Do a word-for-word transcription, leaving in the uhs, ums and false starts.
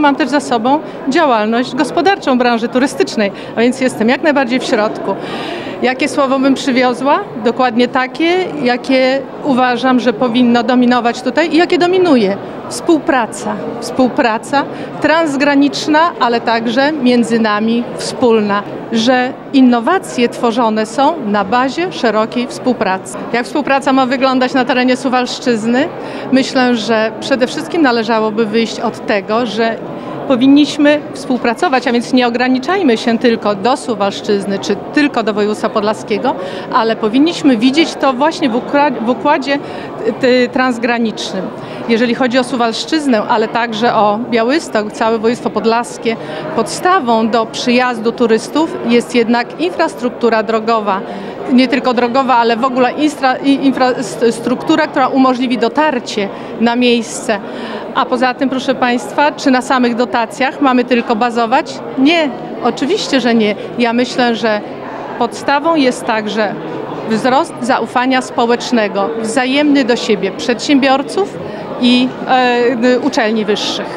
Mam też za sobą działalność gospodarczą branży turystycznej, a więc jestem jak najbardziej w środku. Jakie słowo bym przywiozła? Dokładnie takie, jakie uważam, że powinno dominować tutaj i jakie dominuje. Współpraca. Współpraca transgraniczna, ale także między nami wspólna. Że innowacje tworzone są na bazie szerokiej współpracy. Jak współpraca ma wyglądać na terenie Suwalszczyzny? Myślę, że przede wszystkim należałoby wyjść od tego, że powinniśmy współpracować, a więc nie ograniczajmy się tylko do Suwalszczyzny czy tylko do województwa podlaskiego, ale powinniśmy widzieć to właśnie w układzie, w układzie transgranicznym. Jeżeli chodzi o Suwalszczyznę, ale także o Białystok, całe województwo podlaskie, podstawą do przyjazdu turystów jest jednak infrastruktura drogowa. Nie tylko drogowa, ale w ogóle infra, infrastruktura, która umożliwi dotarcie na miejsce. A poza tym, proszę Państwa, czy na samych dotacjach mamy tylko bazować? Nie, oczywiście, że nie. Ja myślę, że podstawą jest także wzrost zaufania społecznego, wzajemny do siebie przedsiębiorców i e, uczelni wyższych.